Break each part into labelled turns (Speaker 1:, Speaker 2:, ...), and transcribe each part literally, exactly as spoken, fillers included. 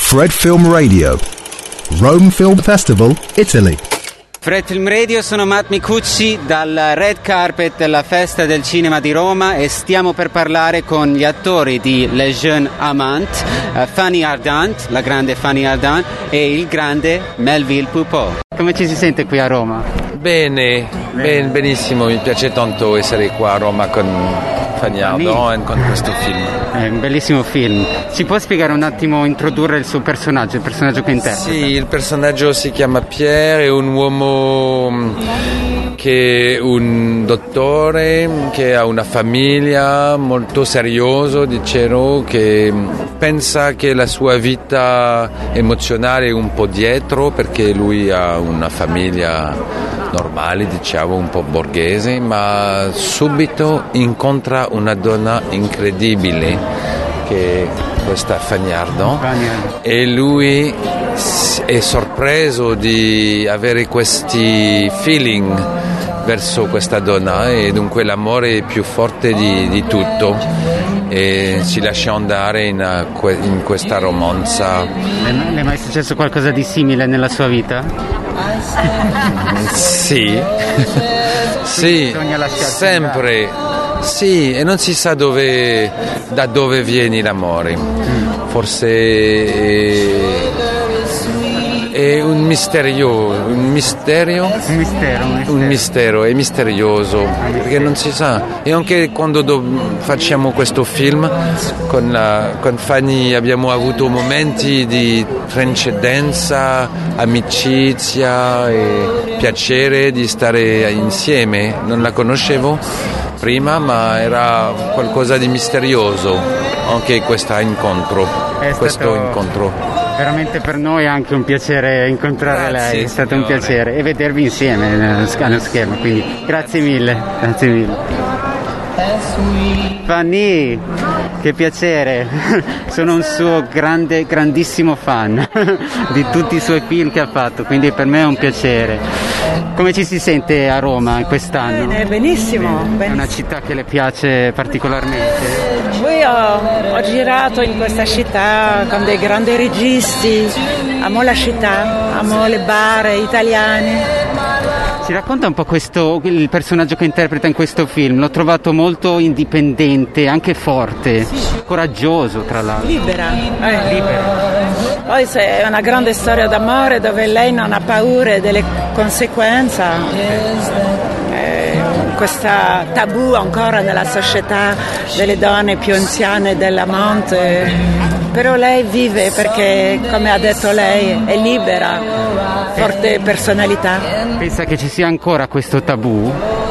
Speaker 1: Fred Film Radio, Rome Film Festival, Italy.
Speaker 2: Fred Film Radio, sono Matt Micucci dal Red Carpet della Festa del Cinema di Roma e stiamo per parlare con gli attori di Les Jeunes Amants, uh, Fanny Ardant, la grande Fanny Ardant, e il grande Melville Poupeau. Come ci si sente qui a Roma?
Speaker 3: Bene, ben, benissimo, mi piace tanto essere qua a Roma con Fanny Ardant e con questo film.
Speaker 2: È un bellissimo film. Ci può spiegare un attimo, introdurre il suo personaggio, il personaggio che interpreta?
Speaker 3: Sì, il personaggio si chiama Pierre, è un uomo che è un dottore, che ha una famiglia molto serioso, dicevo, che pensa che la sua vita emozionale è un po' dietro perché lui ha una famiglia normale, diciamo, un po' borghese, ma subito incontra una donna incredibile che è questa Fanny Ardant e lui è sorpreso di avere questi feeling verso questa donna e dunque l'amore è più forte di, di tutto e si lascia andare in, in questa romanza.
Speaker 2: Le è mai successo qualcosa di simile nella sua vita?
Speaker 3: Sì, sì, sempre, sì, e non si sa dove, da dove viene l'amore, forse è, è un misterio, un mistero,
Speaker 2: un mistero, un mistero,
Speaker 3: un mistero, è misterioso, perché non si sa, e anche quando do, facciamo questo film con, la, con Fanny abbiamo avuto momenti di transcendenza, amicizia e piacere di stare insieme. Non la conoscevo prima, ma era qualcosa di misterioso anche questo incontro.
Speaker 2: È
Speaker 3: questo incontro.
Speaker 2: Veramente per noi è anche un piacere incontrare
Speaker 3: grazie,
Speaker 2: lei, è stato
Speaker 3: signore.
Speaker 2: un piacere, e vedervi insieme nello schermo, quindi grazie mille, grazie mille. Fanny, che piacere, sono un suo grande, grandissimo fan di tutti i suoi film che ha fatto, quindi per me è un piacere. Come ci si sente a Roma quest'anno?
Speaker 4: Bene, benissimo, benissimo.
Speaker 2: È una città che le piace particolarmente?
Speaker 4: Poi ho, ho girato in questa città con dei grandi registi, amo la città, amo le bar italiane.
Speaker 2: Ci racconta un po' questo, il personaggio che interpreta in questo film? L'ho trovato molto indipendente, anche forte, coraggioso tra l'altro.
Speaker 4: Libera. Eh.
Speaker 2: Libera.
Speaker 4: Poi è una grande storia d'amore dove lei non ha paura delle conseguenze. Eh, questa tabù ancora nella società delle donne più anziane dell'amante. Però lei vive perché, come ha detto lei, è libera, forte personalità.
Speaker 2: Pensa che ci sia ancora questo tabù?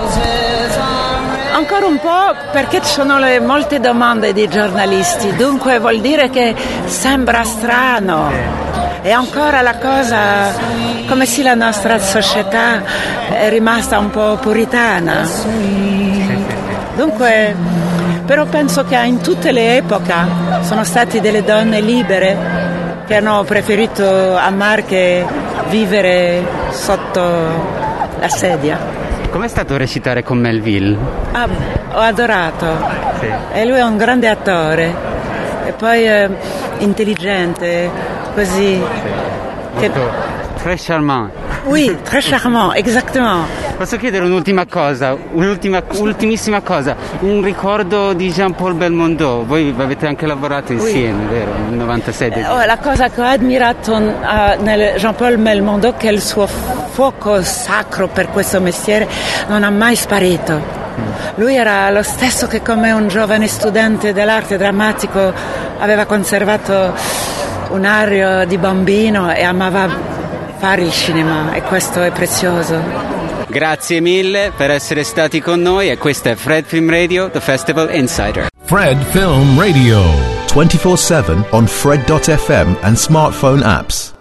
Speaker 4: Ancora un po', perché ci sono le, molte domande di giornalisti, dunque vuol dire che sembra strano. È ancora la cosa, come se la nostra società è rimasta un po' puritana. Dunque, però penso che in tutte le epoche sono state delle donne libere che hanno preferito amare che vivere sotto la sedia.
Speaker 2: Com'è stato recitare con Melville?
Speaker 4: Ah, ho adorato.
Speaker 2: Sì.
Speaker 4: E lui è un grande attore e poi eh, intelligente, così.
Speaker 2: Sì.
Speaker 4: Che...
Speaker 2: Très charmant.
Speaker 4: Oui, très charmant, exactement.
Speaker 2: Posso chiedere un'ultima cosa, un'ultima, ultimissima cosa, un ricordo di Jean-Paul Belmondo, voi avete anche lavorato insieme, oui. Vero? Nel novantasei.
Speaker 4: Eh, oh, la cosa che ho ammirato uh, nel Jean-Paul Belmondo è che il suo fuoco sacro per questo mestiere non ha mai sparito. Mm. Lui era lo stesso che come un giovane studente dell'arte drammatico aveva conservato un aria di bambino e amava fare il cinema e questo è prezioso.
Speaker 2: Grazie mille per essere stati con noi e questo è Fred Film Radio, The Festival Insider.
Speaker 1: Fred Film Radio, twenty-four seven on Fred dot f m and smartphone apps.